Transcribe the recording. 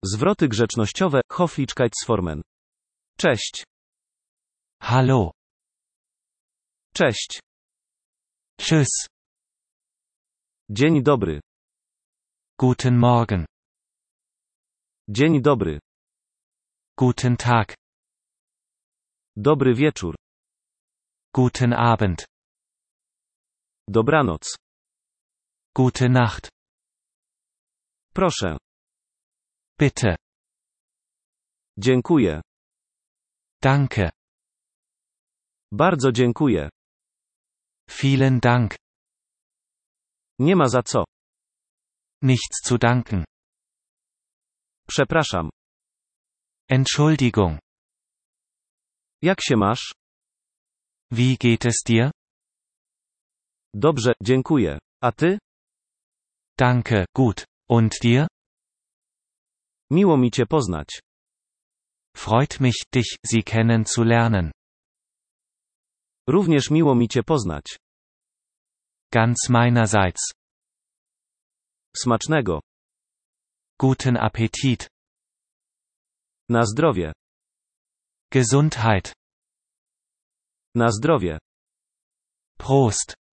Zwroty grzecznościowe, höflichkeitsformen. Cześć. Hallo. Cześć. Tschüss. Dzień dobry. Guten Morgen. Dzień dobry. Guten Tag. Dobry wieczór. Guten Abend. Dobranoc. Gute Nacht. Proszę. Bitte. Dziękuję. Danke. Bardzo dziękuję. Vielen Dank. Nie ma za co. Nichts zu danken. Przepraszam. Entschuldigung. Jak się masz? Wie geht es dir? Dobrze, dziękuję. A ty? Danke, gut. Und dir? Miło mi cię poznać. Freut mich, dich, Sie kennenzulernen. Również miło mi cię poznać. Ganz meinerseits. Smacznego. Guten Appetit. Na zdrowie. Gesundheit. Na zdrowie. Prost.